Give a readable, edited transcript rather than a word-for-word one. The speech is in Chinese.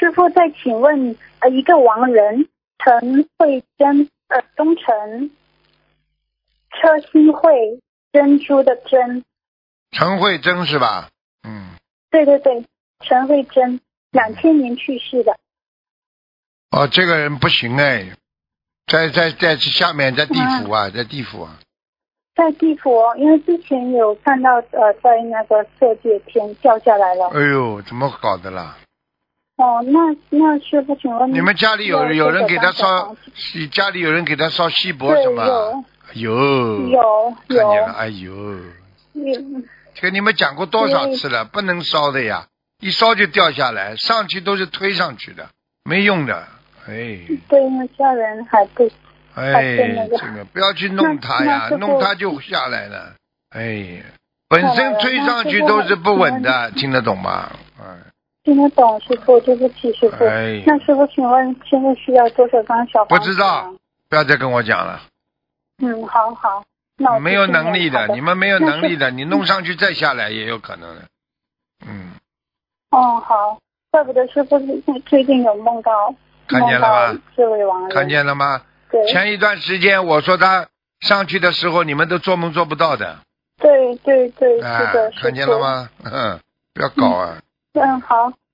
师傅再请问，一个亡人陈慧珍，东陈，车心慧，珍珠的珍。 陈慧珍是吧？ 对对对，陈慧珍，2000年去世的。 哦，这个人不行哎，在下面，在地府啊，在地府啊。 在地府哦，因为之前有看到在那个色界天掉下来了。 哎呦，怎么搞的啦？ 哦，那师傅，请问你们家里有人给他烧，家里有人给他烧锡箔什么？有看见了，哎呦，跟你们讲过多少次了，不能烧的呀，一烧就掉下来，上去都是推上去的，没用的，哎。 对，那家人还不。 哎，这个不要去弄它呀，弄它就下来了。哎，本身推上去都是不稳的，听得懂吗？ 听得懂，师傅，对不起，师傅。那师傅，请问现在需要多少张小房子？ 不知道，不要再跟我讲了。 好。那我没有能力的，你们没有能力的，你弄上去再下来也有可能的。 好，怪不得师傅最近有梦到。 看见了吗？ 这位亡人。 看见了吗？前一段时间我说他上去的时候，你们都做梦做不到的。 对，是的， 看见了吗？不要搞啊。 好，